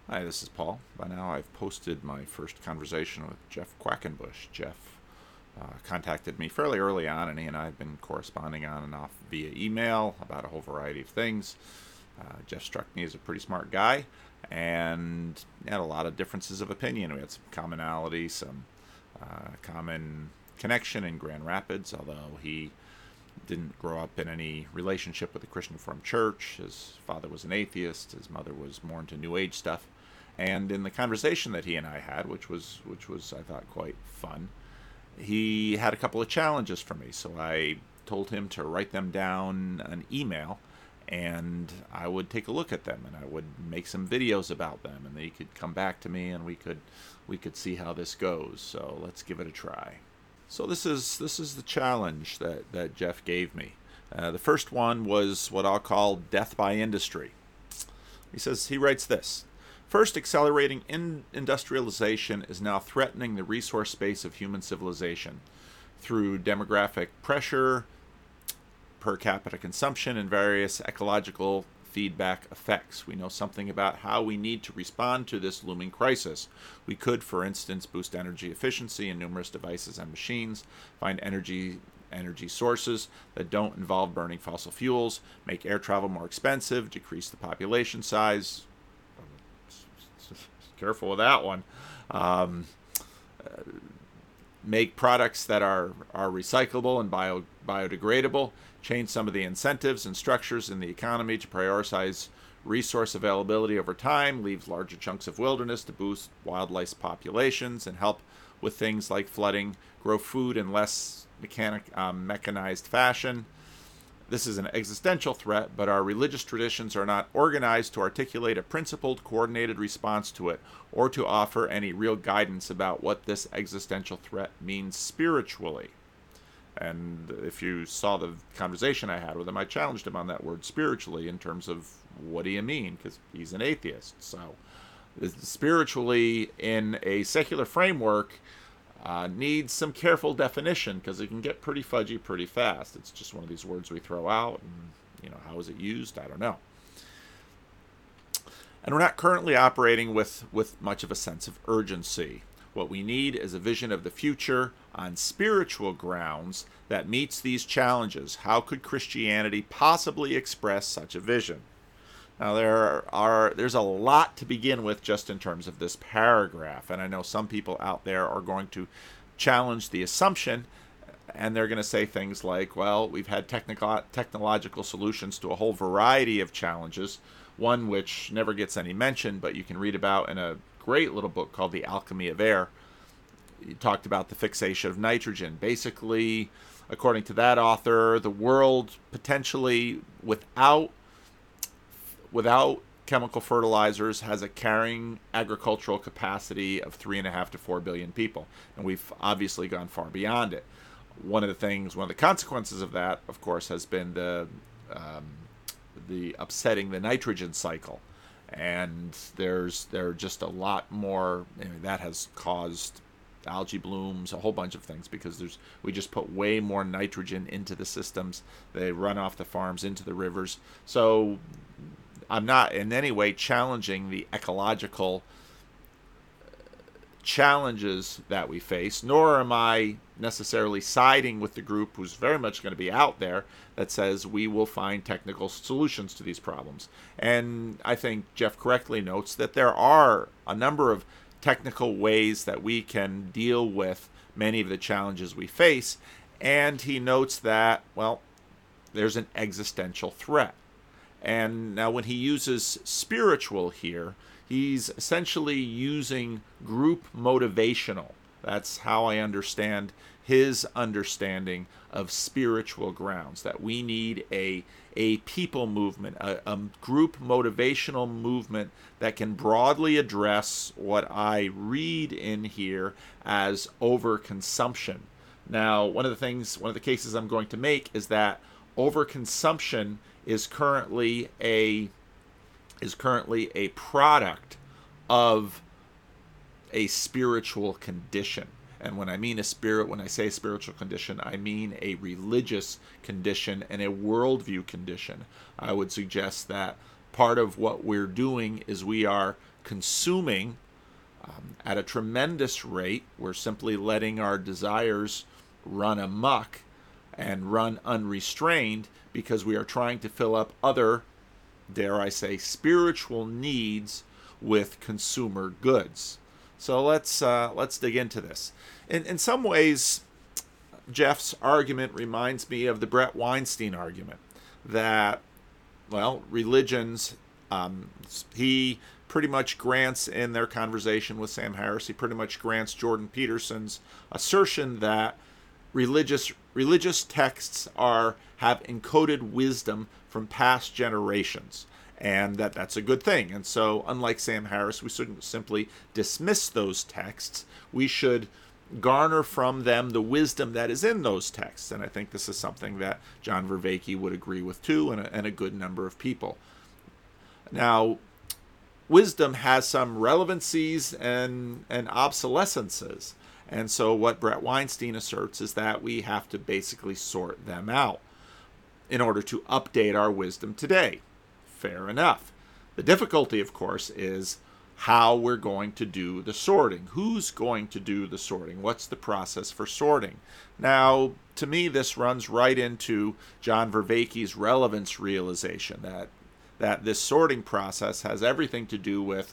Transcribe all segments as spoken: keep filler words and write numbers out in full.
Hi, this is Paul. By now, I've posted my first conversation with Jeff Quackenbush. Jeff uh, contacted me fairly early on, and he and I have been corresponding on and off via email about a whole variety of things. Uh, Jeff struck me as a pretty smart guy, and had a lot of differences of opinion. We had some commonality, some uh, common connection in Grand Rapids, although he didn't grow up in any relationship with the Christian Reformed Church. His father was an atheist. His mother was more into New Age stuff. And in the conversation that he and I had, which was which was I thought quite fun, he had a couple of challenges for me. So I told him to write them down an email, and I would take a look at them, and I would make some videos about them, and they could come back to me, and we could we could see how this goes. So let's give it a try. So this is this is the challenge that, that Jeff gave me. Uh, the first one was what I'll call death by industry. He says he writes this. First, accelerating in industrialization is now threatening the resource space of human civilization through demographic pressure, per capita consumption, and various ecological feedback effects. We know something about how we need to respond to this looming crisis. We could, for instance, boost energy efficiency in numerous devices and machines, find energy energy sources that don't involve burning fossil fuels, make air travel more expensive, decrease the population size. Careful with that one. Um, make products that are, are recyclable and bio, biodegradable, change some of the incentives and structures in the economy to prioritize resource availability over time, leave larger chunks of wilderness to boost wildlife populations, and help with things like flooding, grow food in less mechanic, um, mechanized fashion. This is an existential threat, but our religious traditions are not organized to articulate a principled, coordinated response to it, or to offer any real guidance about what this existential threat means spiritually. And if you saw the conversation I had with him, I challenged him on that word spiritually in terms of what do you mean, because he's an atheist. So spiritually in a secular framework uh, needs some careful definition because it can get pretty fudgy pretty fast. It's just one of these words we throw out, and you know, how is it used? I don't know. And we're not currently operating with, with much of a sense of urgency. What we need is a vision of the future on spiritual grounds that meets these challenges. How could Christianity possibly express such a vision? Now, there are there's a lot to begin with just in terms of this paragraph, and I know some people out there are going to challenge the assumption, and they're going to say things like, well, we've had technical technological solutions to a whole variety of challenges, one which never gets any mention, but you can read about in a great little book called The Alchemy of Air. He talked about the fixation of nitrogen. Basically, according to that author, the world potentially without without chemical fertilizers has a carrying agricultural capacity of three and a half to four billion people, and we've obviously gone far beyond it. One of the things, one of the consequences of that, of course, has been the um, the upsetting the nitrogen cycle, and there's there are just a lot more. I mean, that has caused algae blooms, a whole bunch of things, because there's we just put way more nitrogen into the systems. They run off the farms into the rivers. So I'm not in any way challenging the ecological challenges that we face, nor am I necessarily siding with the group who's very much going to be out there that says we will find technical solutions to these problems. And I think Jeff correctly notes that there are a number of technical ways that we can deal with many of the challenges we face. And he notes that, well, there's an existential threat. And now when he uses spiritual here, he's essentially using group motivational. That's how I understand his understanding of spiritual grounds, that we need a, a people movement, a, a group motivational movement that can broadly address what I read in here as overconsumption. Now, one of the things, one of the cases I'm going to make is that overconsumption is currently a is currently a product of a spiritual condition. And when I mean a spirit, when I say a spiritual condition, I mean a religious condition and a worldview condition. I would suggest that part of what we're doing is we are consuming um, at a tremendous rate. We're simply letting our desires run amok and run unrestrained because we are trying to fill up other, dare I say, spiritual needs with consumer goods. So let's uh, let's dig into this. In in some ways, Jeff's argument reminds me of the Bret Weinstein argument that, well, religions, um, he pretty much grants in their conversation with Sam Harris, he pretty much grants Jordan Peterson's assertion that religious religious texts are have encoded wisdom from past generations, and that that's a good thing. And so, unlike Sam Harris, we shouldn't simply dismiss those texts. We should garner from them the wisdom that is in those texts. And I think this is something that John Vervaeke would agree with too, and a, and a good number of people. Now, wisdom has some relevancies and, and obsolescences. And so what Bret Weinstein asserts is that we have to basically sort them out in order to update our wisdom today. Fair enough. The difficulty, of course, is how we're going to do the sorting. Who's going to do the sorting? What's the process for sorting? Now, to me, this runs right into John Vervaeke's relevance realization, that that this sorting process has everything to do with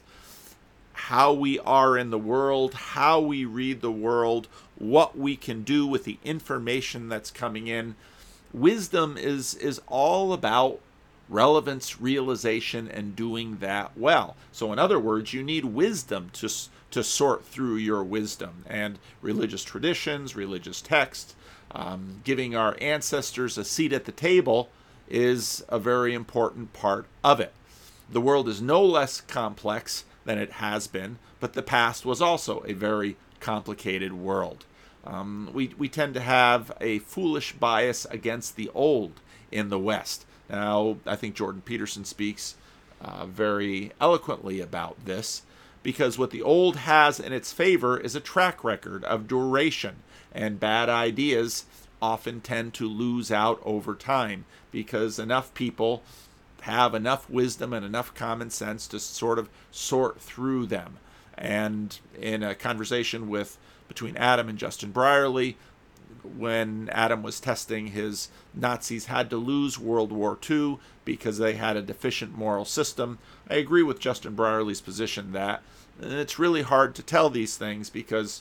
how we are in the world, how we read the world, what we can do with the information that's coming in. Wisdom is is all about relevance realization and doing that well. So in other words, you need wisdom to to sort through your wisdom, and religious traditions, religious texts, um, giving our ancestors a seat at the table is a very important part of it. The world is no less complex than it has been, but the past was also a very complicated world. Um, we, we tend to have a foolish bias against the old in the West. Now, I think Jordan Peterson speaks uh, very eloquently about this, because what the old has in its favor is a track record of duration, and bad ideas often tend to lose out over time because enough people have enough wisdom and enough common sense to sort of sort through them. And in a conversation with between Adam and Justin Brierley, when Adam was testing his Nazis had to lose World War Two because they had a deficient moral system, I agree with Justin Brierley's position that it's really hard to tell these things because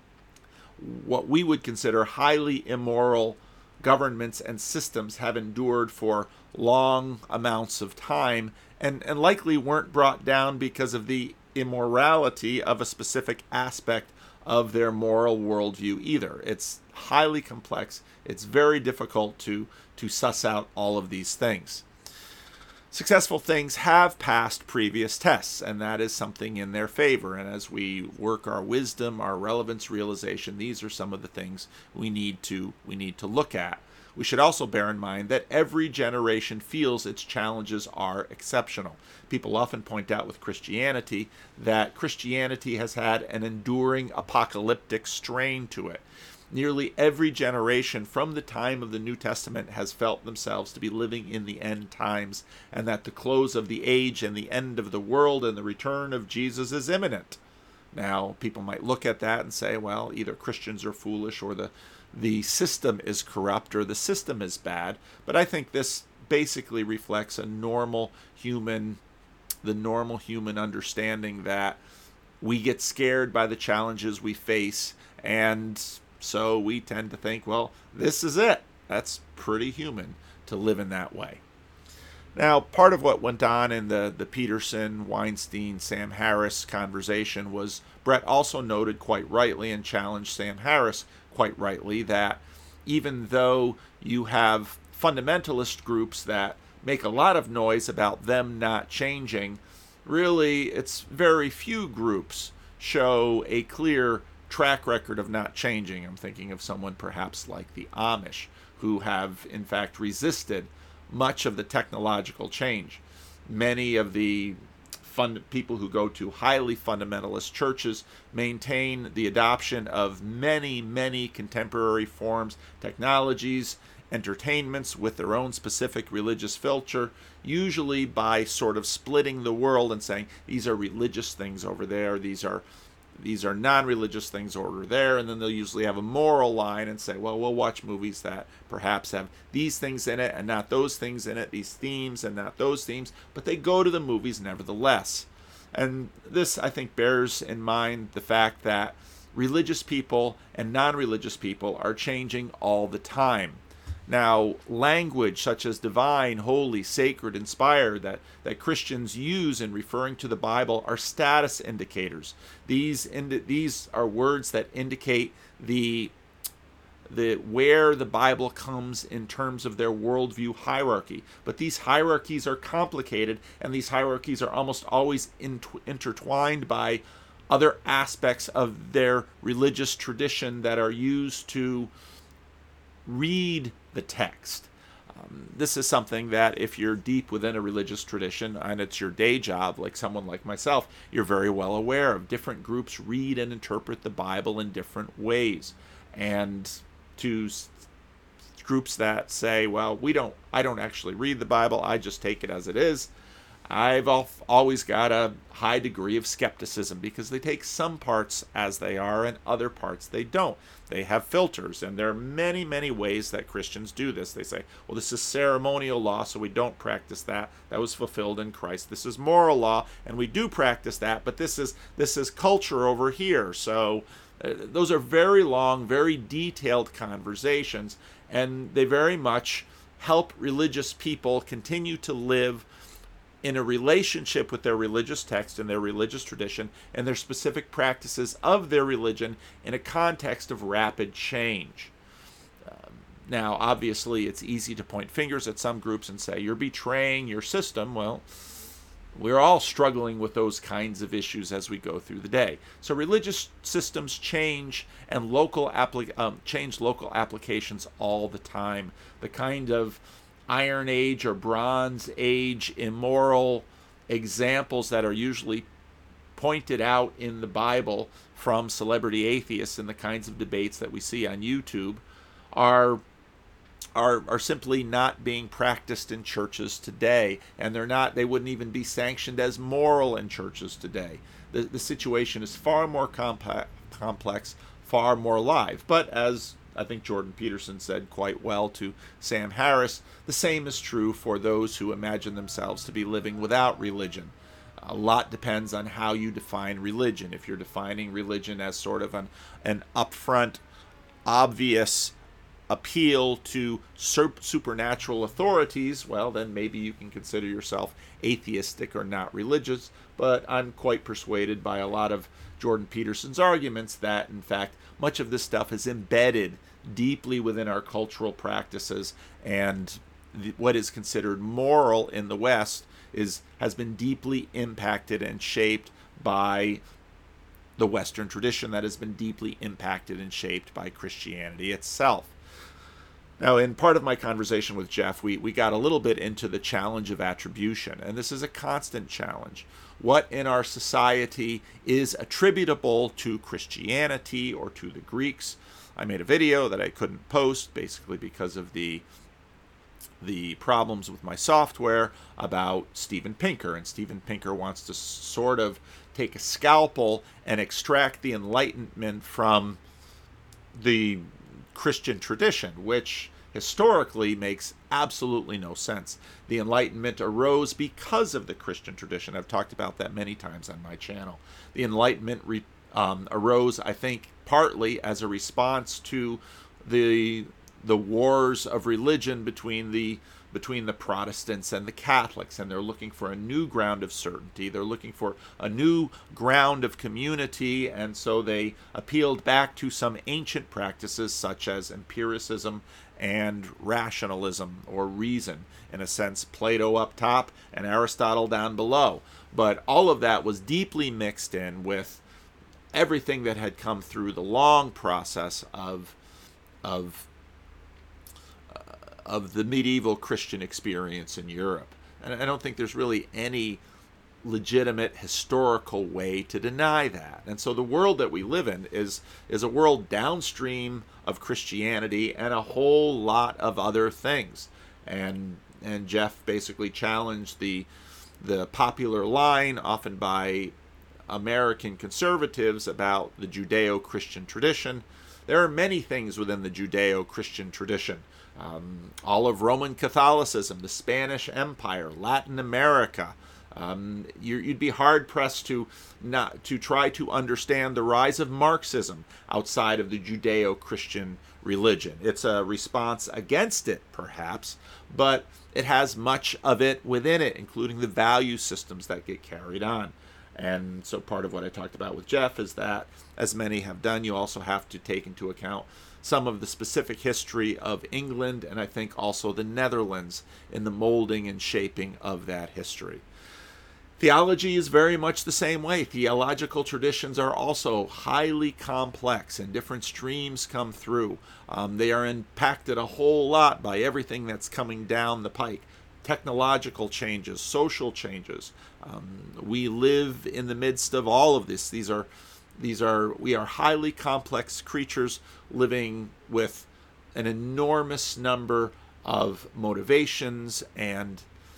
what we would consider highly immoral governments and systems have endured for long amounts of time, and, and likely weren't brought down because of the immorality of a specific aspect of their moral worldview either. It's highly complex. It's very difficult to, to suss out all of these things. Successful things have passed previous tests, and that is something in their favor. And as we work our wisdom, our relevance realization, these are some of the things we need to we need to look at. We should also bear in mind that every generation feels its challenges are exceptional. People often point out with Christianity that Christianity has had an enduring apocalyptic strain to it. Nearly every generation from the time of the New Testament has felt themselves to be living in the end times, and that the close of the age and the end of the world and the return of Jesus is imminent. Now, people might look at that and say, well, either Christians are foolish or the the system is corrupt or the system is bad. But I think this basically reflects a normal human, the normal human understanding that we get scared by the challenges we face, and so we tend to think, well, this is it. That's pretty human to live in that way. Now, part of what went on in the, the Peterson, Weinstein, Sam Harris conversation was Bret also noted quite rightly and challenged Sam Harris quite rightly that even though you have fundamentalist groups that make a lot of noise about them not changing, really it's very few groups show a clear track record of not changing. I'm thinking of someone perhaps like the Amish, who have in fact resisted much of the technological change. Many of the fund people who go to highly fundamentalist churches maintain the adoption of many, many contemporary forms, technologies, entertainments with their own specific religious filter, usually by sort of splitting the world and saying these are religious things over there, these are these are non-religious things over there, and then they'll usually have a moral line and say, well, we'll watch movies that perhaps have these things in it and not those things in it, these themes and not those themes, but they go to the movies nevertheless. And this, I think, bears in mind the fact that religious people and non-religious people are changing all the time. Now, language such as divine, holy, sacred, inspired that, that Christians use in referring to the Bible are status indicators. These indi- these are words that indicate the the where the Bible comes in terms of their worldview hierarchy. But these hierarchies are complicated, and these hierarchies are almost always int- intertwined by other aspects of their religious tradition that are used to read the text. Um, this is something that if you're deep within a religious tradition and it's your day job, like someone like myself, you're very well aware of. Different groups read and interpret the Bible in different ways. And to s- groups that say, well, we don't, I don't actually read the Bible, I just take it as it is, I've always got a high degree of skepticism because they take some parts as they are and other parts they don't. They have filters, and there are many, many ways that Christians do this. They say, well, this is ceremonial law, so we don't practice that. That was fulfilled in Christ. This is moral law, and we do practice that, but this is this is culture over here. So uh, those are very long, very detailed conversations, and they very much help religious people continue to live in a relationship with their religious text and their religious tradition and their specific practices of their religion in a context of rapid change. Um, now, obviously, it's easy to point fingers at some groups and say, you're betraying your system. Well, we're all struggling with those kinds of issues as we go through the day. So religious systems change and local appli- um, change local applications all the time. The kind of Iron Age or Bronze Age immoral examples that are usually pointed out in the Bible from celebrity atheists and the kinds of debates that we see on YouTube are are are simply not being practiced in churches today, and they're not they wouldn't even be sanctioned as moral in churches today. The the situation is far more compa- complex, far more live. But as I think Jordan Peterson said quite well to Sam Harris, the same is true for those who imagine themselves to be living without religion. A lot depends on how you define religion. If you're defining religion as sort of an, an upfront, obvious appeal to sur- supernatural authorities, well, then maybe you can consider yourself atheistic or not religious. But I'm quite persuaded by a lot of Jordan Peterson's arguments that, in fact, much of this stuff is embedded deeply within our cultural practices, and the, what is considered moral in the West is has been deeply impacted and shaped by the Western tradition that has been deeply impacted and shaped by Christianity itself. Now, in part of my conversation with Jeff, we, we got a little bit into the challenge of attribution, and this is a constant challenge. What in our society is attributable to Christianity or to the Greeks? I made a video that I couldn't post, basically because of the the problems with my software, about Steven Pinker, and Steven Pinker wants to sort of take a scalpel and extract the Enlightenment from the Christian tradition, which historically makes absolutely no sense. The Enlightenment arose because of the Christian tradition. I've talked about that many times on my channel. The Enlightenment re, um, arose, I think, partly as a response to the the wars of religion between the between the Protestants and the Catholics, and they're looking for a new ground of certainty. They're looking for a new ground of community, and so they appealed back to some ancient practices such as empiricism and rationalism, or reason. In a sense, Plato up top and Aristotle down below. But all of that was deeply mixed in with everything that had come through the long process of of of the medieval Christian experience in Europe. And I don't think there's really any legitimate historical way to deny that. And so the world that we live in is is a world downstream of Christianity and a whole lot of other things. And and Jeff basically challenged the the popular line, often by American conservatives, about the Judeo-Christian tradition. There are many things within the Judeo-Christian tradition. Um, all of Roman Catholicism, the Spanish Empire, Latin America. Um, you, you'd be hard-pressed to not to try to understand the rise of Marxism outside of the Judeo-Christian religion. It's a response against it, perhaps, but it has much of it within it, including the value systems that get carried on. And so part of what I talked about with Jeff is that, as many have done, you also have to take into account some of the specific history of England and I think also the Netherlands in the molding and shaping of that history. Theology is very much the same way. Theological traditions are also highly complex and different streams come through. Um, they are impacted a whole lot by everything that's coming down the pike. Technological changes, social changes. Um, we live in the midst of all of this. These are, these are, we are highly complex creatures living with an enormous number of motivations and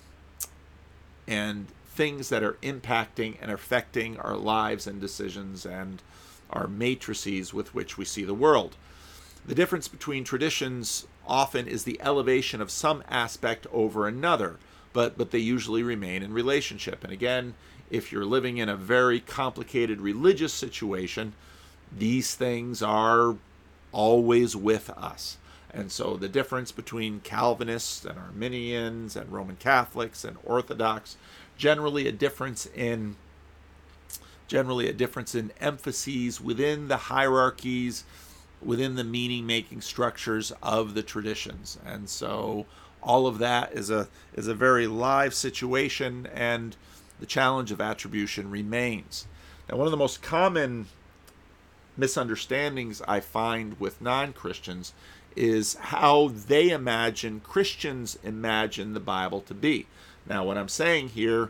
and things that are impacting and affecting our lives and decisions and our matrices with which we see the world. The difference between traditions often is the elevation of some aspect over another, but, but they usually remain in relationship. And again, if you're living in a very complicated religious situation, these things are always with us. And so the difference between Calvinists and Arminians and Roman Catholics and Orthodox, generally a difference in generally a difference in emphases within the hierarchies, within the meaning-making structures of the traditions. And so all of that is a is a very live situation, and the challenge of attribution remains. Now, one of the most common misunderstandings I find with non-Christians is how they imagine Christians imagine the Bible to be. Now, what I'm saying here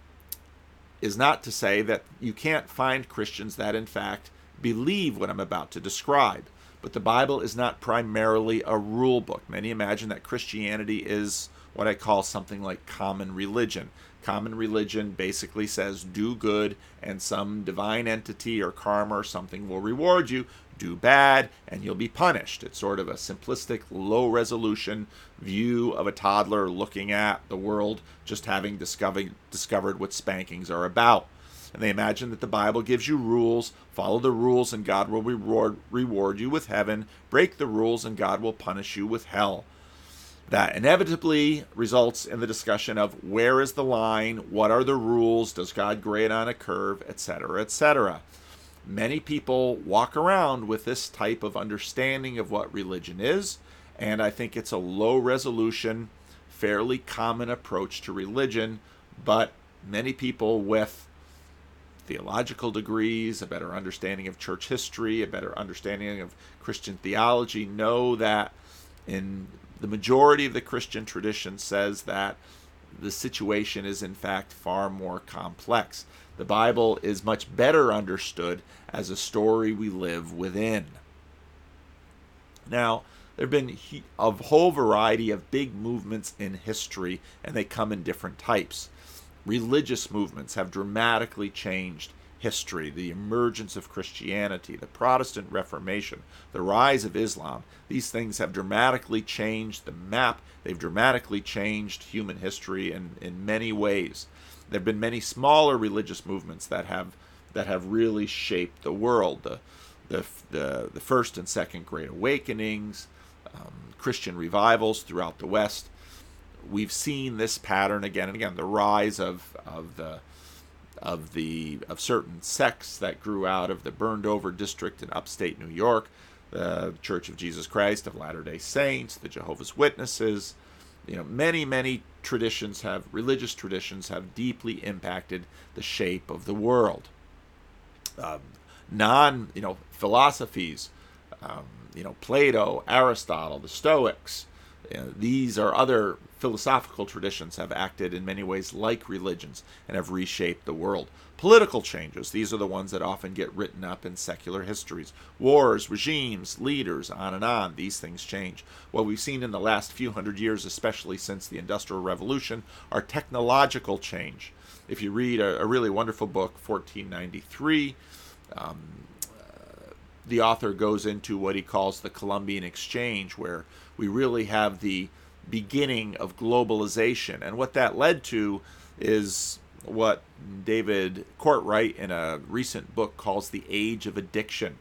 is not to say that you can't find Christians that, in fact, believe what I'm about to describe. But the Bible is not primarily a rule book. Many imagine that Christianity is what I call something like common religion. Common religion basically says do good and some divine entity or karma or something will reward you. Do bad and you'll be punished. It's sort of a simplistic, low-resolution view of a toddler looking at the world, just having discovered, discovered what spankings are about. And they imagine that the Bible gives you rules, follow the rules and God will reward, reward you with heaven, break the rules and God will punish you with hell. That inevitably results in the discussion of where is the line, what are the rules, does God grade on a curve, et cetera, et cetera. Many people walk around with this type of understanding of what religion is, and I think it's a low-resolution, fairly common approach to religion, but many people with theological degrees, a better understanding of church history, a better understanding of Christian theology know that in the majority of the Christian tradition says that the situation is in fact far more complex. The Bible is much better understood as a story we live within. Now, there have been a whole variety of big movements in history, and they come in different types. Religious movements have dramatically changed history. The emergence of Christianity, the Protestant Reformation, the rise of Islam, these things have dramatically changed the map. They've dramatically changed human history in, in many ways. There have been many smaller religious movements that have that have really shaped the world. The the the, the First and Second Great Awakenings, um, Christian revivals throughout the West. We've seen this pattern again and again. The rise of of the of the of certain sects that grew out of the burned over district in upstate New York, the Church of Jesus Christ of Latter-day Saints, the Jehovah's Witnesses. You know, many, many traditions have, religious traditions have deeply impacted the shape of the world. Um, non, you know, philosophies, um, you know, Plato, Aristotle, the Stoics, Uh, these are other philosophical traditions have acted in many ways like religions and have reshaped the world. Political changes, these are the ones that often get written up in secular histories. Wars, regimes, leaders, on and on, these things change. What we've seen in the last few hundred years, especially since the Industrial Revolution, are technological change. If you read a, a really wonderful book, fourteen ninety-three, um, uh, the author goes into what he calls the Columbian Exchange, where we really have the beginning of globalization. And what that led to is what David Courtwright in a recent book calls the Age of Addiction.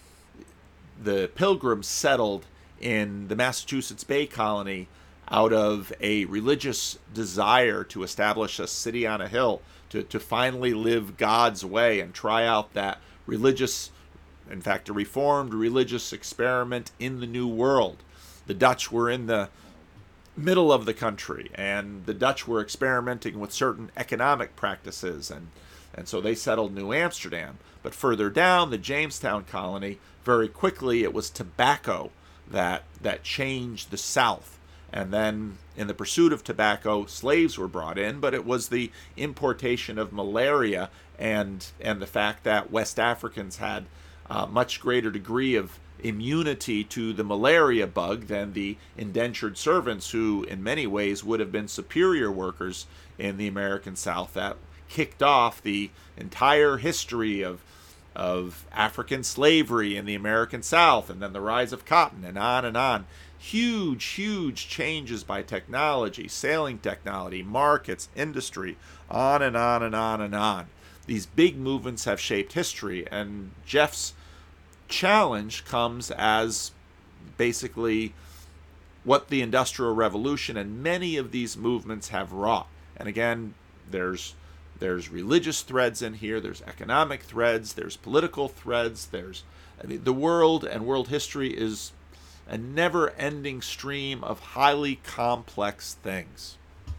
The Pilgrims settled in the Massachusetts Bay Colony out of a religious desire to establish a city on a hill, to, to finally live God's way and try out that religious, in fact, a reformed religious experiment in the New World. The Dutch were in the middle of the country, and the Dutch were experimenting with certain economic practices, and, and so they settled New Amsterdam. But further down, the Jamestown colony, very quickly it was tobacco that, that changed the South. And then in the pursuit of tobacco, slaves were brought in, but it was the importation of malaria and, and the fact that West Africans had a much greater degree of immunity to the malaria bug than the indentured servants, who in many ways would have been superior workers in the American South. That kicked off the entire history of of African slavery in the American South, and then the rise of cotton, and on and on. Huge, huge changes by technology, sailing technology, markets, industry, on and on and on and on. These big movements have shaped history, and Jeff's challenge comes as basically what the Industrial Revolution and many of these movements have wrought. And again, there's there's religious threads in here, there's economic threads, there's political threads, there's I mean, the world and world history is a never-ending stream of highly complex things.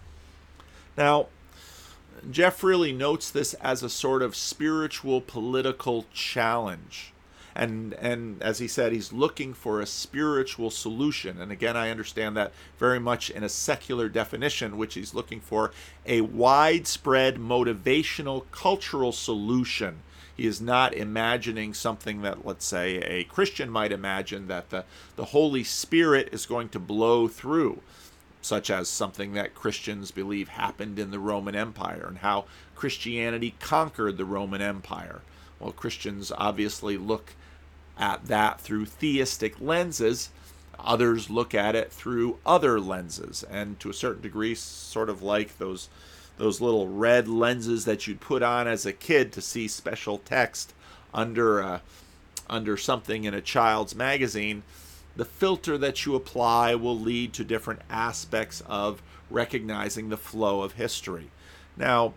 Now, Jeff really notes this as a sort of spiritual political challenge. And and as he said, he's looking for a spiritual solution. And again, I understand that very much in a secular definition, which he's looking for a widespread motivational cultural solution. He is not imagining something that, let's say, a Christian might imagine, that the, the Holy Spirit is going to blow through, such as something that Christians believe happened in the Roman Empire and how Christianity conquered the Roman Empire. Well, Christians obviously look at that through theistic lenses. Others look at it through other lenses, and to a certain degree, sort of like those those little red lenses that you'd put on as a kid to see special text under a, under something in a child's magazine. The filter that you apply will lead to different aspects of recognizing the flow of history. Now,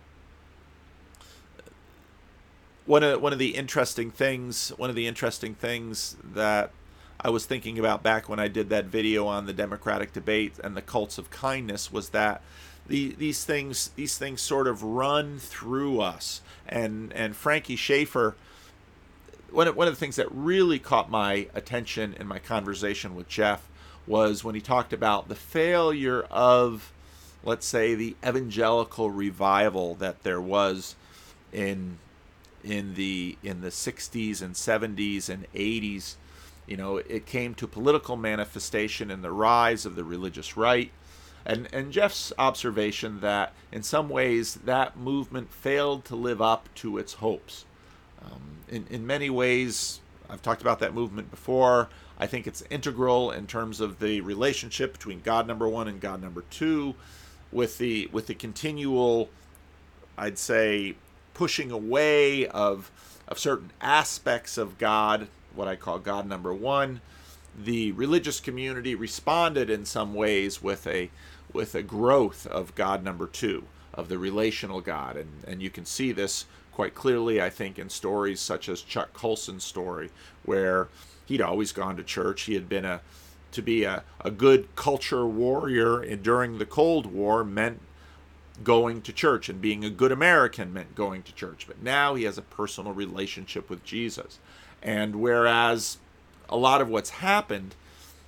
One of one of the interesting things, one of the interesting things that I was thinking about back when I did that video on the Democratic debate and the cults of kindness was that the, these things these things sort of run through us. And and Frankie Schaeffer, one of, one of the things that really caught my attention in my conversation with Jeff was when he talked about the failure of, let's say, the evangelical revival that there was in in the in the sixties and seventies and eighties. You know, it came to political manifestation in the rise of the religious right. And and Jeff's observation that in some ways that movement failed to live up to its hopes. Um, in, in many ways, I've talked about that movement before. I think it's integral in terms of the relationship between God number one and God number two, with the with the continual, I'd say, pushing away of of certain aspects of God, what I call God number one. The religious community responded in some ways with a with a growth of God number two, of the relational God. And, and you can see this quite clearly, I think, in stories such as Chuck Colson's story, where he'd always gone to church. He had been a to be a, a good culture warrior in, during the Cold War meant going to church, and being a good American meant going to church. But now he has a personal relationship with Jesus. And whereas a lot of what's happened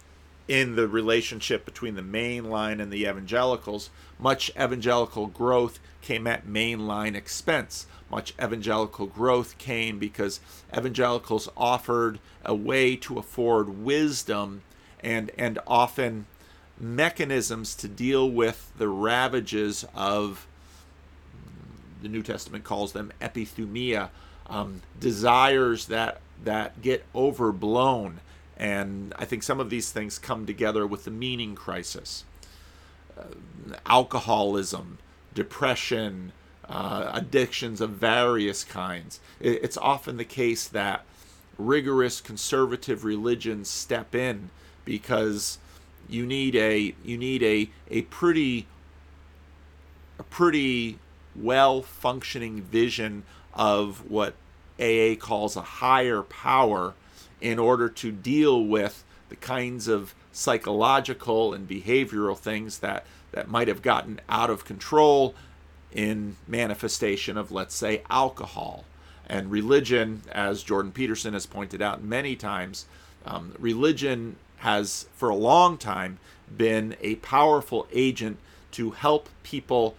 in the relationship between the mainline and the evangelicals. Much evangelical growth came at mainline expense. Much evangelical growth came because evangelicals offered a way to afford wisdom and and often mechanisms to deal with the ravages of, the New Testament calls them epithumia, um, desires that that get overblown. And I think some of these things come together with the meaning crisis. Uh, alcoholism, depression, uh, addictions of various kinds. It, it's often the case that rigorous conservative religions step in because you need a you need a a pretty a pretty well functioning vision of what A A calls a higher power in order to deal with the kinds of psychological and behavioral things that, that might have gotten out of control in manifestation of, let's say, alcohol. And religion, as Jordan Peterson has pointed out many times, um, religion has for a long time been a powerful agent to help people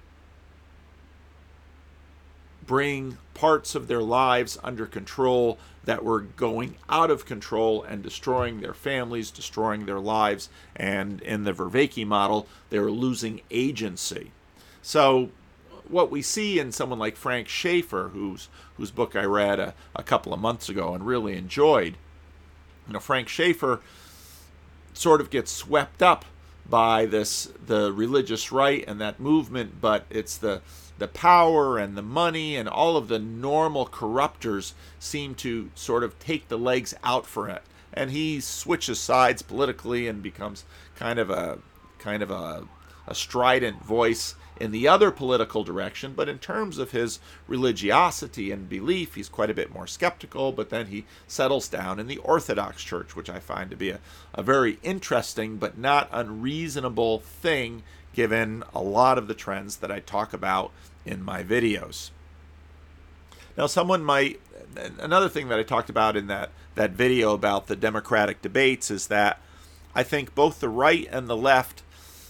bring parts of their lives under control that were going out of control and destroying their families, destroying their lives, and in the Vervaeke model, they were losing agency. So what we see in someone like Frank Schaeffer, whose whose book I read a, a couple of months ago and really enjoyed, you know, Frank Schaeffer sort of gets swept up by this the religious right and that movement, but it's the the power and the money and all of the normal corruptors seem to sort of take the legs out for it, and he switches sides politically and becomes kind of a kind of a, a strident voice in the other political direction. But in terms of his religiosity and belief, he's quite a bit more skeptical, but then he settles down in the Orthodox Church, which I find to be a, a very interesting but not unreasonable thing given a lot of the trends that I talk about in my videos. Now, someone might, another thing that I talked about in that, that video about the Democratic debates is that I think both the right and the left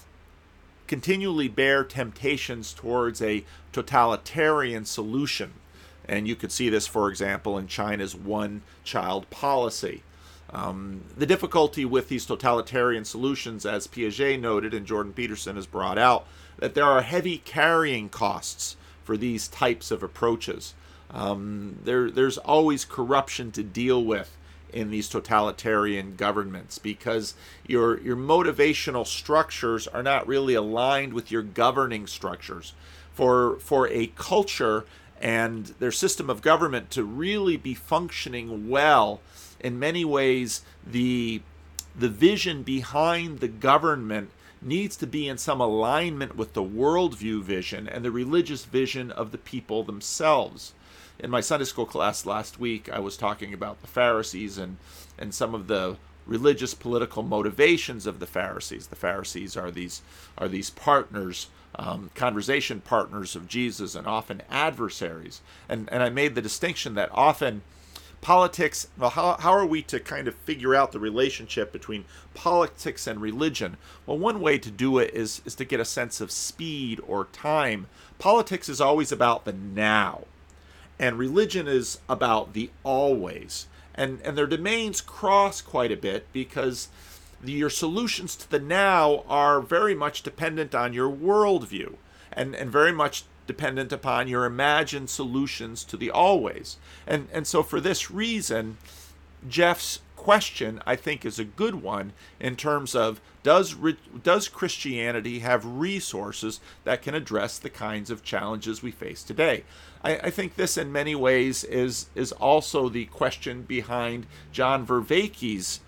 continually bear temptations towards a totalitarian solution. And you could see this, for example, in China's one-child policy. Um, the difficulty with these totalitarian solutions, as Piaget noted and Jordan Peterson has brought out, that there are heavy carrying costs for these types of approaches. Um, there, there's always corruption to deal with in these totalitarian governments because your your motivational structures are not really aligned with your governing structures. For for a culture and their system of government to really be functioning well, in many ways the the vision behind the government needs to be in some alignment with the worldview vision and the religious vision of the people themselves. In my Sunday school class last week, I was talking about the Pharisees and, and some of the religious political motivations of the Pharisees. The Pharisees are these are these partners, um, conversation partners of Jesus, and often adversaries. And and I made the distinction that often politics, well, how, how are we to kind of figure out the relationship between politics and religion? Well, one way to do it is, is to get a sense of speed or time. Politics is always about the now, and religion is about the always. And, and their domains cross quite a bit because the, your solutions to the now are very much dependent on your worldview and, and very much dependent upon your imagined solutions to the always. And and so for this reason, Jeff's question, I think, is a good one in terms of does does Christianity have resources that can address the kinds of challenges we face today? I, I think this in many ways is is also the question behind John Vervaeke's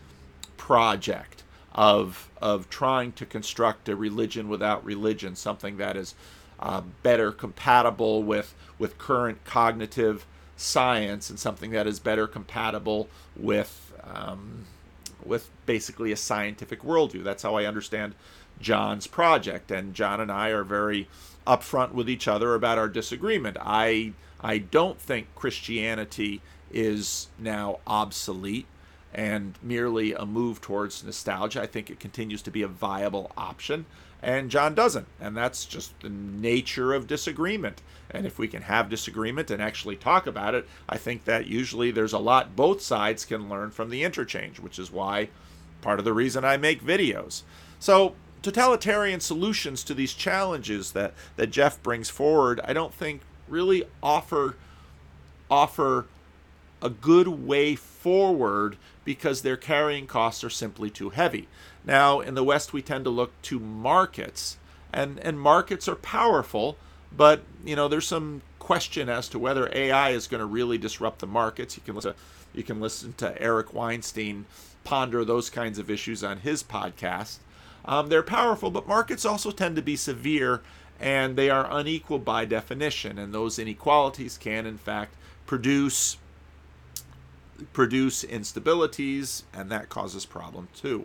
project of of trying to construct a religion without religion, something that is Uh, better compatible with with current cognitive science and something that is better compatible with um, with basically a scientific worldview. That's how I understand John's project, and John and I are very upfront with each other about our disagreement. I I don't think Christianity is now obsolete, and merely a move towards nostalgia. I think it continues to be a viable option, and John doesn't. And that's just the nature of disagreement. And if we can have disagreement and actually talk about it, I think that usually there's a lot both sides can learn from the interchange, which is why part of the reason I make videos. So totalitarian solutions to these challenges that, that Jeff brings forward, I don't think really offer offer a good way forward because their carrying costs are simply too heavy. Now, in the West, we tend to look to markets, and, and markets are powerful, but you know there's some question as to whether A I is going to really disrupt the markets. You can listen, you can listen to Eric Weinstein ponder those kinds of issues on his podcast. Um, they're powerful, but markets also tend to be severe, and they are unequal by definition, and those inequalities can, in fact, produce produce instabilities, and that causes problem too.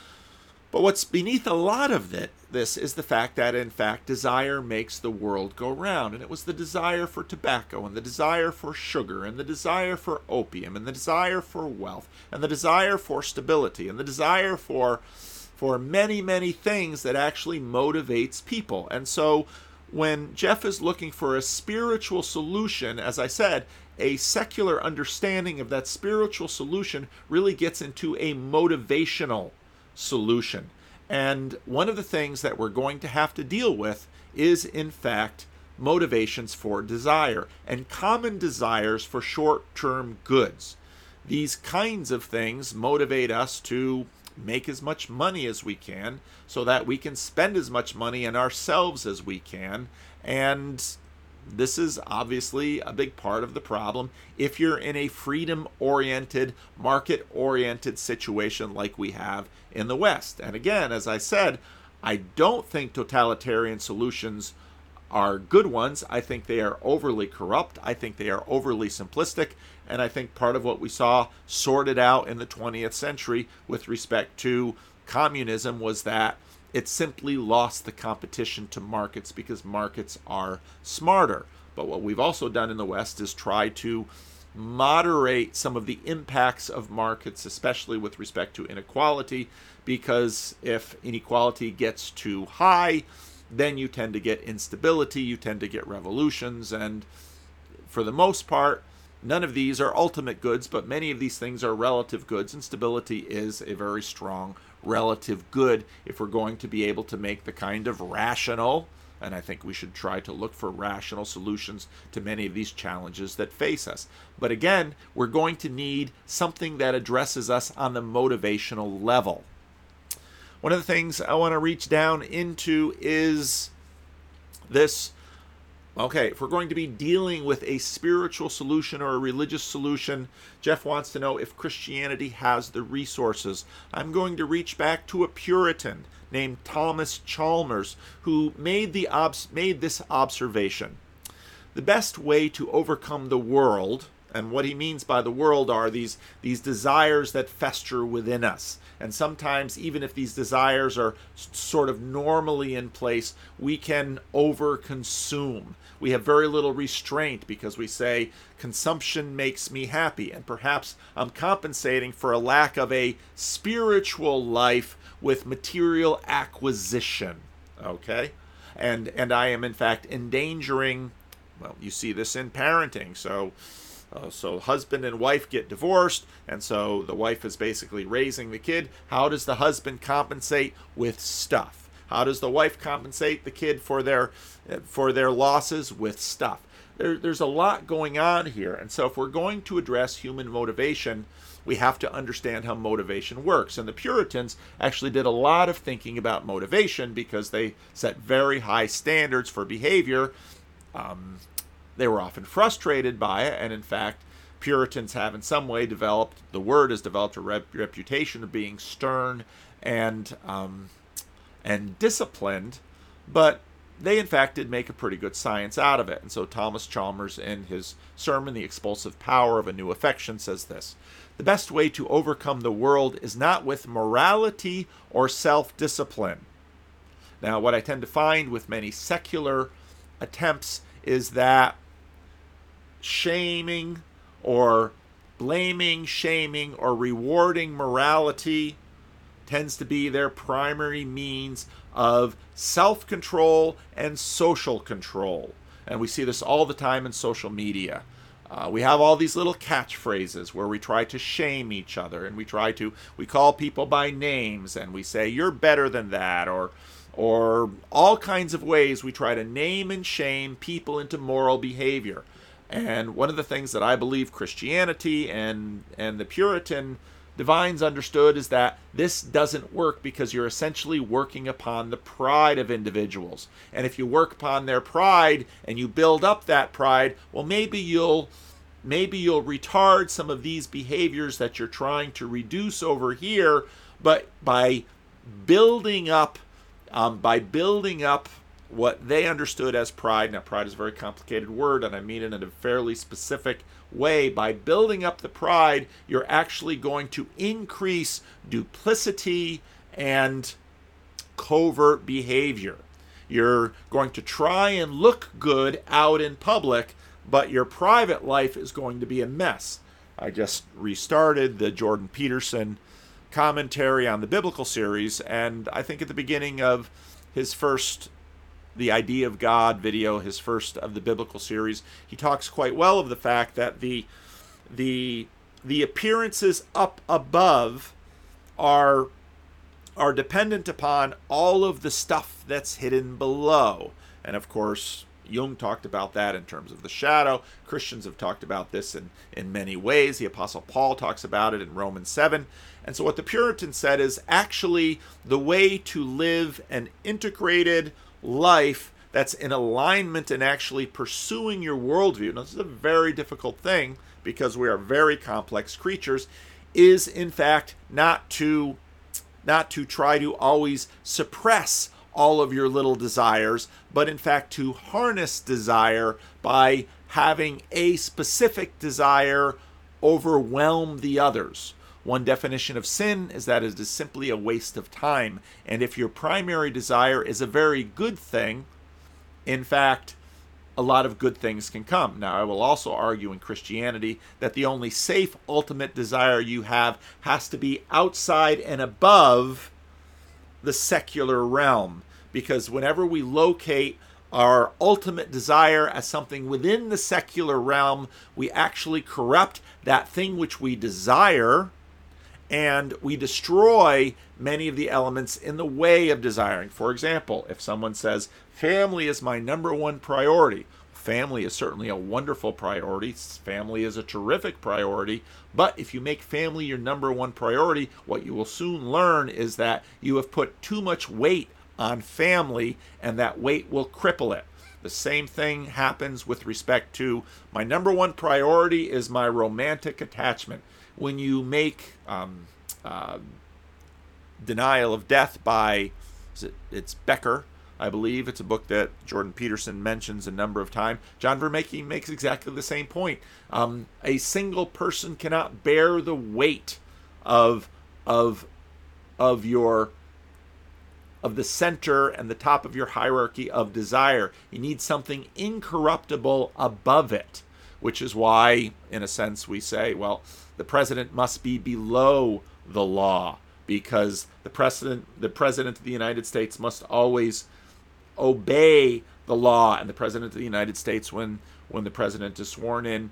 But what's beneath a lot of it, this is the fact that, in fact, desire makes the world go round. And it was the desire for tobacco, and the desire for sugar, and the desire for opium, and the desire for wealth, and the desire for stability, and the desire for, for many, many things that actually motivates people. And so when Jeff is looking for a spiritual solution, as I said, a secular understanding of that spiritual solution really gets into a motivational solution. And one of the things that we're going to have to deal with is, in fact, motivations for desire and common desires for short-term goods. These kinds of things motivate us to make as much money as we can so that we can spend as much money on ourselves as we can. And this is obviously a big part of the problem if you're in a freedom-oriented, market-oriented situation like we have in the West. And again, as I said, I don't think totalitarian solutions are good ones. I think they are overly corrupt. I think they are overly simplistic. And I think part of what we saw sorted out in the twentieth century with respect to communism was that it simply lost the competition to markets because markets are smarter. But what we've also done in the West is try to moderate some of the impacts of markets, especially with respect to inequality, because if inequality gets too high, then you tend to get instability, you tend to get revolutions, and for the most part, none of these are ultimate goods, but many of these things are relative goods, and stability is a very strong relative good if we're going to be able to make the kind of rational, and I think we should try to look for rational solutions to many of these challenges that face us. But again, we're going to need something that addresses us on the motivational level. One of the things I want to reach down into is this. Okay, if we're going to be dealing with a spiritual solution or a religious solution, Jeff wants to know if Christianity has the resources. I'm going to reach back to a Puritan named Thomas Chalmers, who made the obs- made this observation. The best way to overcome the world, and what he means by the world are these, these desires that fester within us. And sometimes, even if these desires are sort of normally in place, we can overconsume. We have very little restraint because we say, consumption makes me happy. And perhaps I'm compensating for a lack of a spiritual life with material acquisition. Okay? And, and I am, in fact, endangering, well, you see this in parenting. So... Uh, so husband and wife get divorced, and so the wife is basically raising the kid. How does the husband compensate? With stuff. How does the wife compensate the kid for their for their losses? With stuff. There, there's a lot going on here, and so if we're going to address human motivation, we have to understand how motivation works. And the Puritans actually did a lot of thinking about motivation because they set very high standards for behavior. Um, They were often frustrated by it, and in fact, Puritans have in some way developed, the word has developed a rep- reputation of being stern and um, and disciplined, but they in fact did make a pretty good science out of it. And so Thomas Chalmers, in his sermon, The Expulsive Power of a New Affection, says this: the best way to overcome the world is not with morality or self-discipline. Now, what I tend to find with many secular attempts is that shaming or blaming, shaming, or rewarding morality tends to be their primary means of self-control and social control. And we see this all the time in social media. Uh, we have all these little catchphrases where we try to shame each other, and we try to, we call people by names, and we say, you're better than that, or or all kinds of ways we try to name and shame people into moral behavior. And one of the things that I believe Christianity and, and the Puritan divines understood is that this doesn't work because you're essentially working upon the pride of individuals. And if you work upon their pride and you build up that pride, well, maybe you'll maybe you'll retard some of these behaviors that you're trying to reduce over here, but by building up um, by building up what they understood as pride. Now, pride is a very complicated word, and I mean it in a fairly specific way. By building up the pride, you're actually going to increase duplicity and covert behavior. You're going to try and look good out in public, but your private life is going to be a mess. I just restarted the Jordan Peterson commentary on the biblical series, and I think at the beginning of his first The Idea of God video, his first of the biblical series, he talks quite well of the fact that the the the appearances up above are are dependent upon all of the stuff that's hidden below. And of course, Jung talked about that in terms of the shadow. Christians have talked about this in, in many ways. The Apostle Paul talks about it in Romans seven. And so what the Puritans said is actually the way to live an integrated life that's in alignment and actually pursuing your worldview. Now, this is a very difficult thing because we are very complex creatures, is in fact not to not to try to always suppress all of your little desires, but in fact to harness desire by having a specific desire overwhelm the others. One definition of sin is that it is simply a waste of time. And if your primary desire is a very good thing, in fact, a lot of good things can come. Now, I will also argue in Christianity that the only safe ultimate desire you have has to be outside and above the secular realm. Because whenever we locate our ultimate desire as something within the secular realm, we actually corrupt that thing which we desire, and we destroy many of the elements in the way of desiring. For example, if someone says, family is my number one priority, family is certainly a wonderful priority. Family is a terrific priority. But if you make family your number one priority, what you will soon learn is that you have put too much weight on family, and that weight will cripple it. The same thing happens with respect to my number one priority is my romantic attachment. When you make um, uh, Denial of Death by, is it, it's Becker, I believe. It's a book that Jordan Peterson mentions a number of times. John Vervaeke makes exactly the same point. Um, a single person cannot bear the weight of of of your of the center and the top of your hierarchy of desire. You need something incorruptible above it, which is why, in a sense, we say, well, the president must be below the law, because the president, the president of the United States must always obey the law, and the president of the United States, when when the president is sworn in,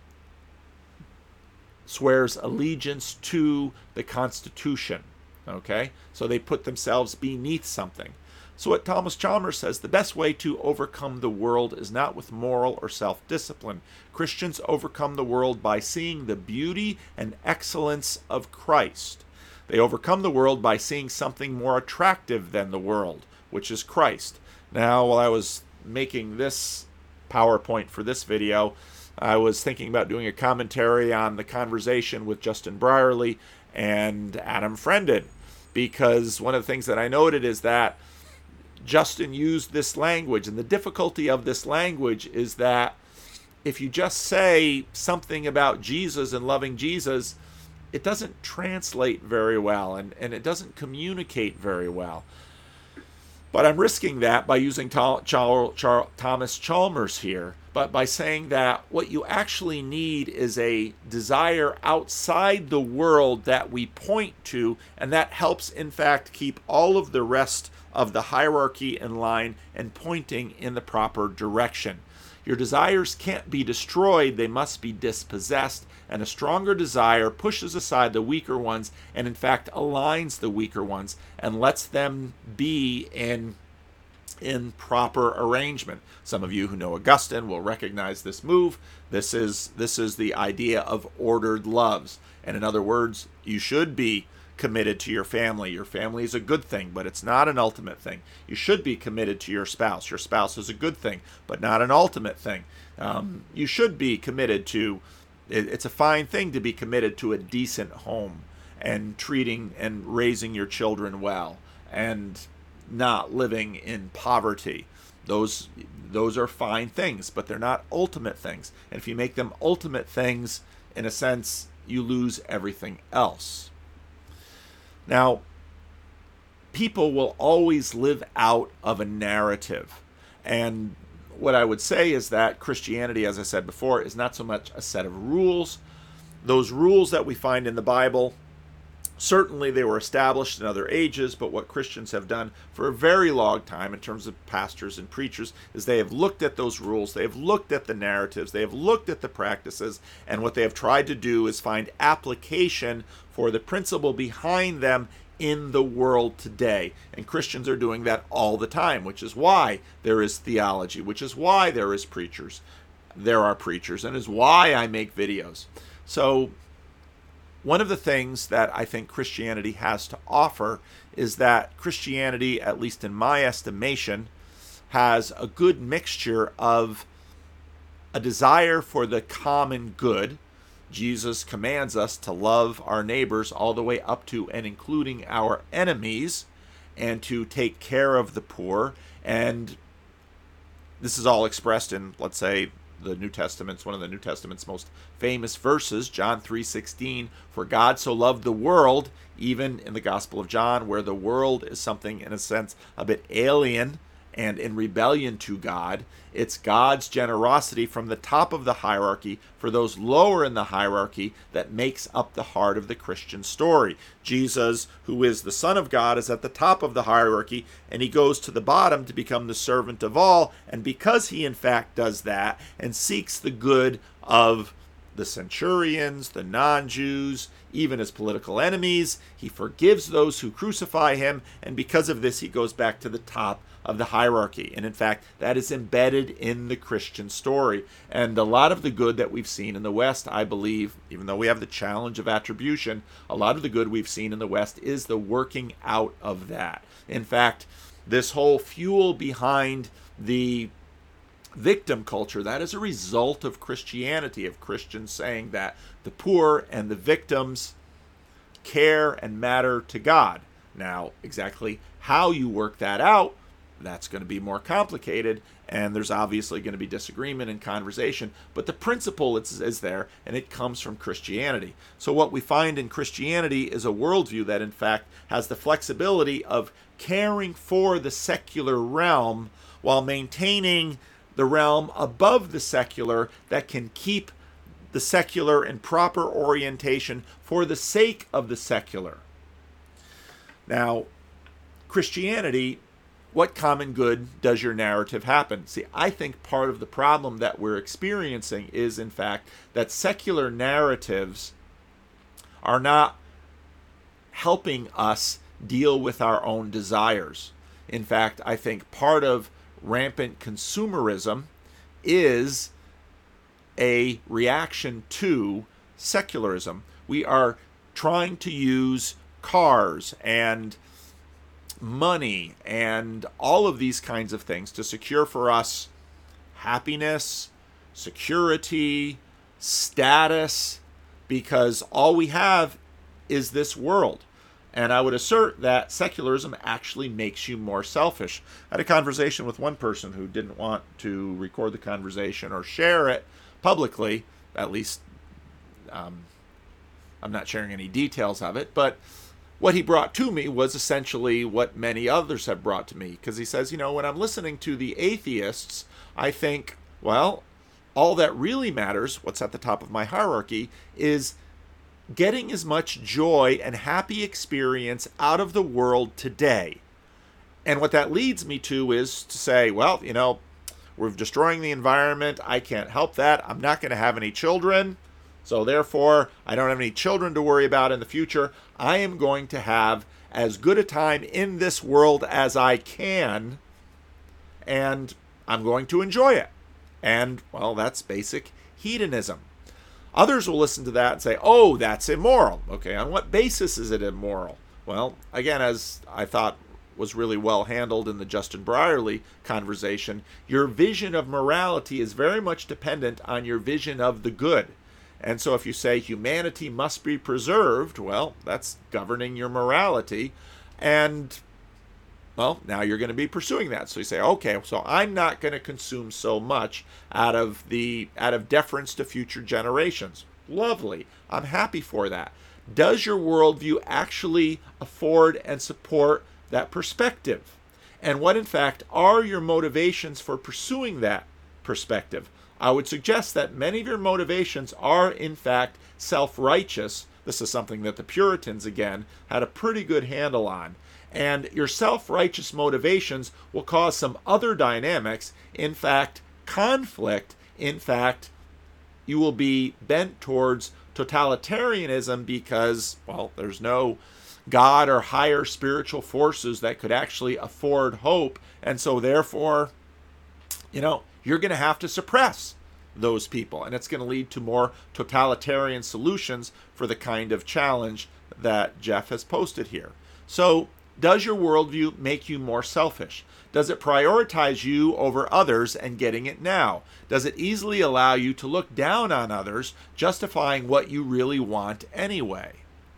swears allegiance to the Constitution. Okay, so they put themselves beneath something. So what Thomas Chalmers says, the best way to overcome the world is not with moral or self-discipline. Christians overcome the world by seeing the beauty and excellence of Christ. They overcome the world by seeing something more attractive than the world, which is Christ. Now, while I was making this PowerPoint for this video, I was thinking about doing a commentary on the conversation with Justin Brierley and Adam Friended, because one of the things that I noted is that Justin used this language, and the difficulty of this language is that if you just say something about Jesus and loving Jesus, it doesn't translate very well, and, and it doesn't communicate very well. But I'm risking that by using Tal- Chal- Chal- Thomas Chalmers here, but by saying that what you actually need is a desire outside the world that we point to, and that helps, in fact, keep all of the rest of the hierarchy in line and pointing in the proper direction. Your desires can't be destroyed, they must be dispossessed, and a stronger desire pushes aside the weaker ones and in fact aligns the weaker ones and lets them be in in proper arrangement. Some of you who know Augustine will recognize this move. This is this is the idea of ordered loves. And in other words, you should be committed to your family. Your family is a good thing, but it's not an ultimate thing. You should be committed to your spouse. Your spouse is a good thing, but not an ultimate thing. Um, you should be committed to, it, it's a fine thing to be committed to a decent home and treating and raising your children well and not living in poverty. Those those are fine things, but they're not ultimate things. And if you make them ultimate things, in a sense, you lose everything else. Now, people will always live out of a narrative. And what I would say is that Christianity, as I said before, is not so much a set of rules. Those rules that we find in the Bible, certainly they were established in other ages, but what Christians have done for a very long time in terms of pastors and preachers is they have looked at those rules, they have looked at the narratives, they have looked at the practices, and what they have tried to do is find application for the principle behind them in the world today. And Christians are doing that all the time, which is why there is theology, which is why there is preachers. There are preachers, and is why I make videos. So one of the things that I think Christianity has to offer is that Christianity, at least in my estimation, has a good mixture of a desire for the common good. Jesus commands us to love our neighbors all the way up to and including our enemies and to take care of the poor. And this is all expressed in, let's say, the New Testament's one of the New Testament's most famous verses, John three sixteen, for God so loved the world, even in the Gospel of John, where the world is something, in a sense, a bit alien and in rebellion to God. It's God's generosity from the top of the hierarchy for those lower in the hierarchy that makes up the heart of the Christian story. Jesus, who is the Son of God, is at the top of the hierarchy, and he goes to the bottom to become the servant of all. And because he in fact does that and seeks the good of the centurions, the non-Jews, even his political enemies, he forgives those who crucify him, and because of this he goes back to the top of the hierarchy. And in fact, that is embedded in the Christian story. And a lot of the good that we've seen in the West, I believe, even though we have the challenge of attribution, a lot of the good we've seen in the West is the working out of that. In fact, this whole fuel behind the victim culture, that is a result of Christianity, of Christians saying that the poor and the victims care and matter to God. Now, exactly how you work that out, that's going to be more complicated, and there's obviously going to be disagreement and conversation, but the principle is, is there, and it comes from Christianity. So what we find in Christianity is a worldview that, in fact, has the flexibility of caring for the secular realm while maintaining the realm above the secular that can keep the secular in proper orientation for the sake of the secular. Now, Christianity, what common good does your narrative happen? See, I think part of the problem that we're experiencing is, in fact, that secular narratives are not helping us deal with our own desires. In fact, I think part of rampant consumerism is a reaction to secularism. We are trying to use cars and money and all of these kinds of things to secure for us happiness, security, status, because all we have is this world. And I would assert that secularism actually makes you more selfish. I had a conversation with one person who didn't want to record the conversation or share it publicly, at least um, I'm not sharing any details of it, but what he brought to me was essentially what many others have brought to me, because he says, you know, when I'm listening to the atheists, I think, well, all that really matters, what's at the top of my hierarchy, is getting as much joy and happy experience out of the world today. And what that leads me to is to say, well, you know, we're destroying the environment. I can't help that. I'm not going to have any children. So therefore, I don't have any children to worry about in the future. I am going to have as good a time in this world as I can, and I'm going to enjoy it. And, well, that's basic hedonism. Others will listen to that and say, oh, that's immoral. Okay, on what basis is it immoral? Well, again, as I thought was really well handled in the Justin Brierley conversation, your vision of morality is very much dependent on your vision of the good. And so if you say humanity must be preserved, well, that's governing your morality. And, well, now you're going to be pursuing that. So you say, okay, so I'm not going to consume so much out of the out of deference to future generations. Lovely. I'm happy for that. Does your worldview actually afford and support that perspective? And what, in fact, are your motivations for pursuing that perspective? I would suggest that many of your motivations are, in fact, self-righteous. This is something that the Puritans, again, had a pretty good handle on. And your self-righteous motivations will cause some other dynamics, in fact, conflict. In fact, you will be bent towards totalitarianism because, well, there's no God or higher spiritual forces that could actually afford hope. And so, therefore, you know, you're going to have to suppress those people. And it's going to lead to more totalitarian solutions for the kind of challenge that Jeff has posted here. So, does your worldview make you more selfish? Does it prioritize you over others and getting it now? Does it easily allow you to look down on others, justifying what you really want anyway?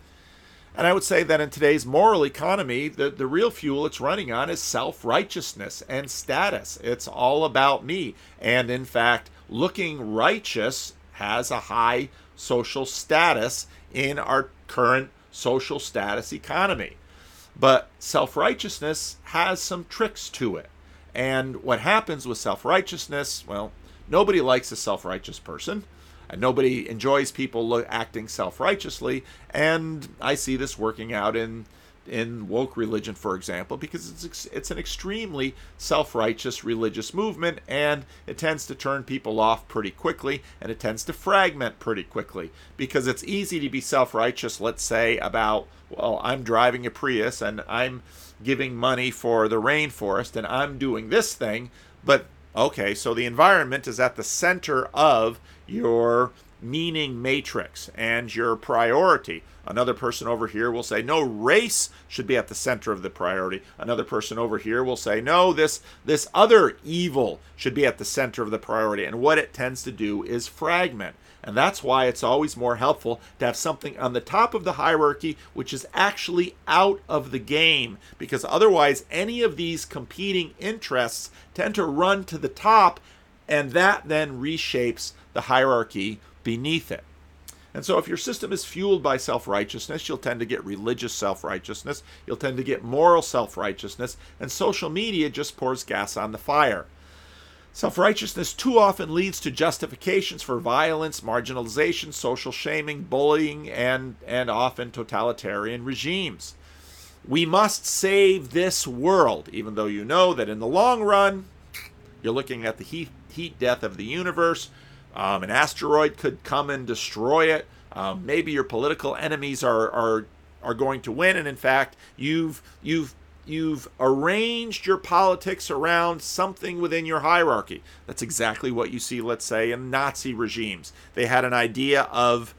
And I would say that in today's moral economy, the, the real fuel it's running on is self-righteousness and status. It's all about me. And in fact, looking righteous has a high social status in our current social status economy. But self-righteousness has some tricks to it. And what happens with self-righteousness, well, nobody likes a self-righteous person. And nobody enjoys people look, acting self-righteously. And I see this working out in in woke religion, for example, because it's it's an extremely self-righteous religious movement, and it tends to turn people off pretty quickly, and it tends to fragment pretty quickly, because it's easy to be self-righteous, let's say, about, well, I'm driving a Prius, and I'm giving money for the rainforest, and I'm doing this thing, but, okay, so the environment is at the center of your meaning matrix and your priority. Another person over here will say, no, race should be at the center of the priority. Another person over here will say, no, this this other evil should be at the center of the priority. And what it tends to do is fragment. And that's why it's always more helpful to have something on the top of the hierarchy which is actually out of the game, because otherwise any of these competing interests tend to run to the top, and that then reshapes the hierarchy beneath it. And so if your system is fueled by self-righteousness, you'll tend to get religious self-righteousness, you'll tend to get moral self-righteousness, and social media just pours gas on the fire. Self-righteousness too often leads to justifications for violence, marginalization, social shaming, bullying, and, and often totalitarian regimes. We must save this world, even though you know that in the long run, you're looking at the heat, heat death of the universe. Um, an asteroid could come and destroy it. Um, maybe your political enemies are, are are going to win, and in fact, you've you've you've arranged your politics around something within your hierarchy. That's exactly what you see, let's say, in Nazi regimes. They had an idea of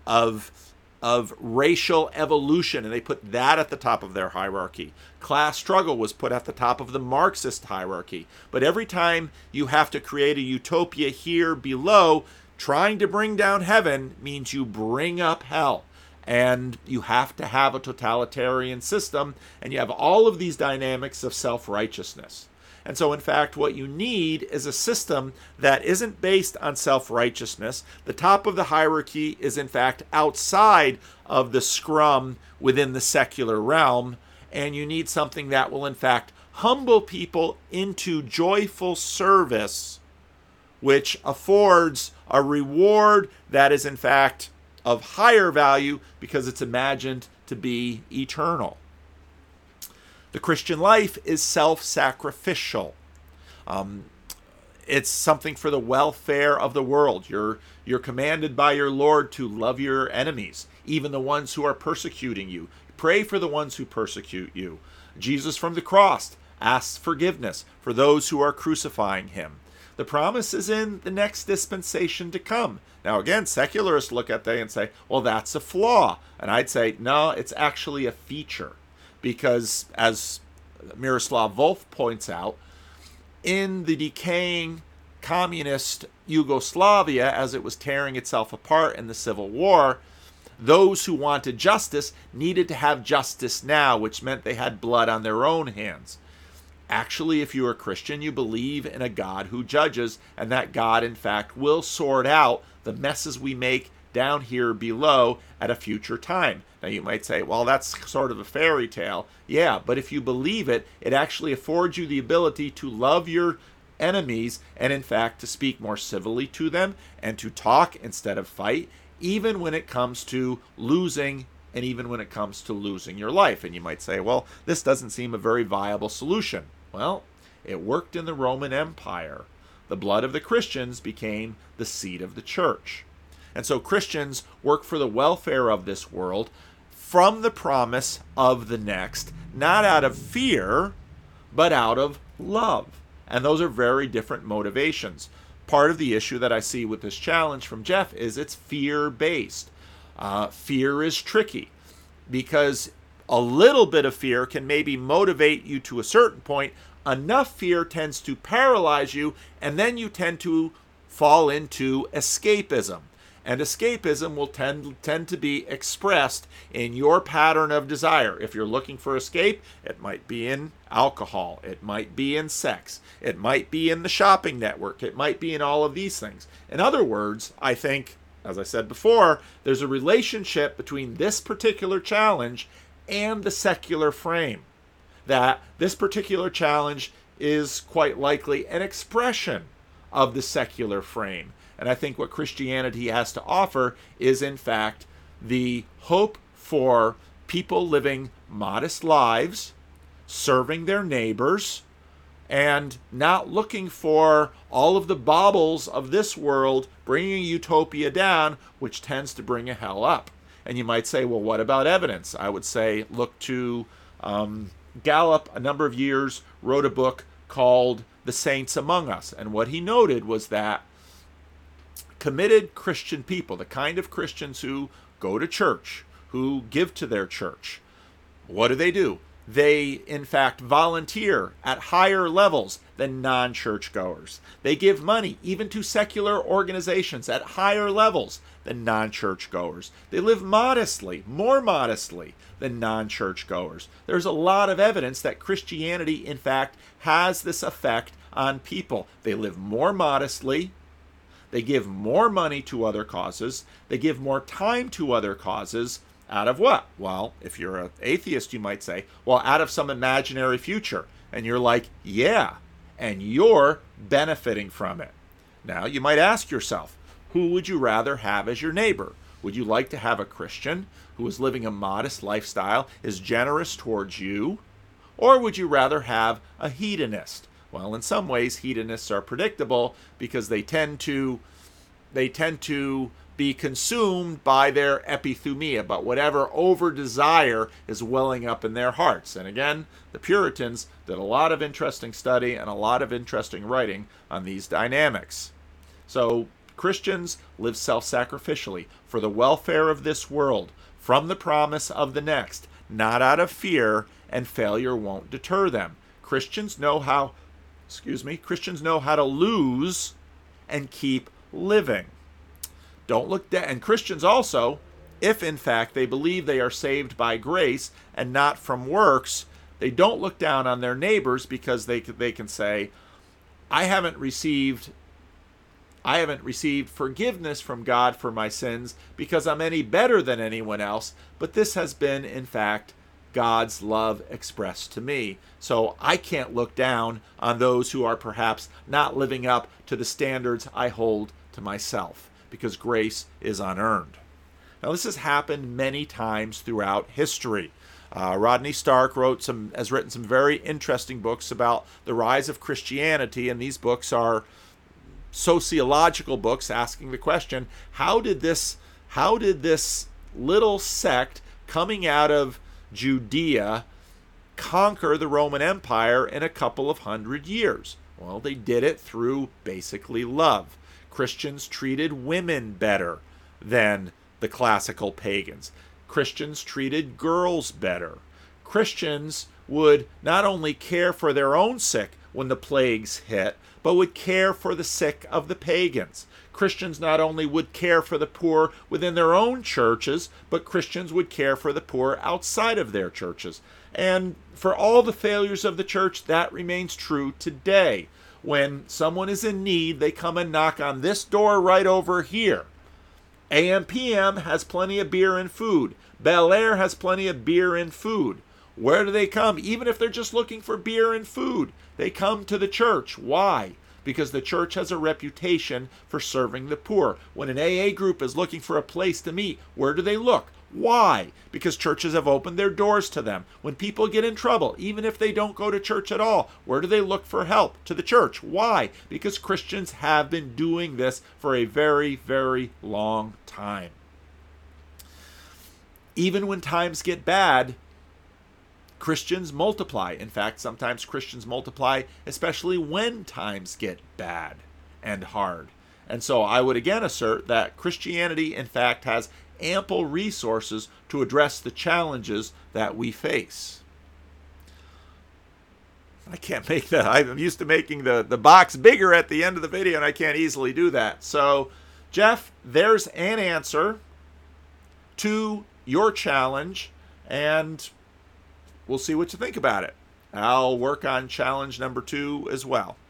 of of racial evolution, and they put that at the top of their hierarchy. Class struggle was put at the top of the Marxist hierarchy. But every time you have to create a utopia here below, trying to bring down heaven means you bring up hell. And you have to have a totalitarian system, and you have all of these dynamics of self-righteousness. And so, in fact, what you need is a system that isn't based on self-righteousness. The top of the hierarchy is, in fact, outside of the scrum within the secular realm. And you need something that will, in fact, humble people into joyful service, which affords a reward that is, in fact, of higher value because it's imagined to be eternal. The Christian life is self-sacrificial. Um, it's something for the welfare of the world. You're, you're commanded by your Lord to love your enemies, even the ones who are persecuting you. Pray for the ones who persecute you. Jesus from the cross asks forgiveness for those who are crucifying him. The promise is in the next dispensation to come. Now, again, secularists look at that and say, well, that's a flaw. And I'd say, no, it's actually a feature. Because, as Miroslav Volf points out, in the decaying communist Yugoslavia, as it was tearing itself apart in the Civil War, those who wanted justice needed to have justice now, which meant they had blood on their own hands. Actually, if you're a Christian, you believe in a God who judges, and that God, in fact, will sort out the messes we make down here below at a future time. Now, you might say, well, that's sort of a fairy tale. Yeah, but if you believe it, it actually affords you the ability to love your enemies and, in fact, to speak more civilly to them and to talk instead of fight, even when it comes to losing and even when it comes to losing your life. And you might say, well, this doesn't seem a very viable solution. Well, it worked in the Roman Empire. The blood of the Christians became the seed of the church. And so Christians work for the welfare of this world from the promise of the next, not out of fear, but out of love. And those are very different motivations. Part of the issue that I see with this challenge from Jeff is it's fear-based. Uh, fear is tricky because a little bit of fear can maybe motivate you to a certain point. Enough fear tends to paralyze you, and then you tend to fall into escapism. And escapism will tend, tend to be expressed in your pattern of desire. If you're looking for escape, it might be in alcohol. It might be in sex. It might be in the shopping network. It might be in all of these things. In other words, I think, as I said before, there's a relationship between this particular challenge and the secular frame. That this particular challenge is quite likely an expression of the secular frame. And I think what Christianity has to offer is, in fact, the hope for people living modest lives, serving their neighbors, and not looking for all of the baubles of this world bringing utopia down, which tends to bring a hell up. And you might say, well, what about evidence? I would say, look to um, Gallup, a number of years, wrote a book called The Saints Among Us. And what he noted was that committed Christian people, the kind of Christians who go to church, who give to their church, what do they do? They, in fact, volunteer at higher levels than non-churchgoers. They give money even to secular organizations at higher levels than non-churchgoers. They live modestly, more modestly than non-churchgoers. There's a lot of evidence that Christianity, in fact, has this effect on people. They live more modestly. They give more money to other causes. They give more time to other causes. Out of what? Well, if you're an atheist, you might say, well, out of some imaginary future. And you're like, yeah, and you're benefiting from it. Now, you might ask yourself, who would you rather have as your neighbor? Would you like to have a Christian who is living a modest lifestyle, is generous towards you? Or would you rather have a hedonist? Well, in some ways, hedonists are predictable because they tend to, they tend to be consumed by their epithumia, but whatever over-desire is welling up in their hearts. And again, the Puritans did a lot of interesting study and a lot of interesting writing on these dynamics. So Christians live self-sacrificially for the welfare of this world, from the promise of the next, not out of fear, and failure won't deter them. Christians know how Excuse me, Christians know how to lose and keep living. Don't look down. And Christians also, if in fact they believe they are saved by grace and not from works, They don't look down on their neighbors because they they can say, I haven't received I haven't received forgiveness from God for my sins because I'm any better than anyone else, but this has been, in fact, God's love expressed to me. So I can't look down on those who are perhaps not living up to the standards I hold to myself, because grace is unearned. Now, this has happened many times throughout history. Uh, Rodney Stark wrote some, has written some very interesting books about the rise of Christianity, and these books are sociological books asking the question, how did this how did this little sect coming out of Judea conquer the Roman Empire in a couple of hundred years? Well, they did it through basically love. Christians treated women better than the classical pagans. Christians treated girls better. Christians would not only care for their own sick when the plagues hit, but would care for the sick of the pagans. Christians not only would care for the poor within their own churches, but Christians would care for the poor outside of their churches. And for all the failures of the church, that remains true today. When someone is in need, they come and knock on this door right over here. A M P M has plenty of beer and food. Bel Air has plenty of beer and food. Where do they come? Even if they're just looking for beer and food, they come to the church. Why? Because the church has a reputation for serving the poor. When an A A group is looking for a place to meet, where do they look? Why? Because churches have opened their doors to them. When people get in trouble, even if they don't go to church at all, where do they look for help? To the church. Why? Because Christians have been doing this for a very, very long time. Even when times get bad, Christians multiply. In fact, sometimes Christians multiply, especially when times get bad and hard. And so I would again assert that Christianity, in fact, has ample resources to address the challenges that we face. I can't make that. I'm used to making the, the box bigger at the end of the video, and I can't easily do that. So, Jeff, there's an answer to your challenge, and we'll see what you think about it. I'll work on challenge number two as well.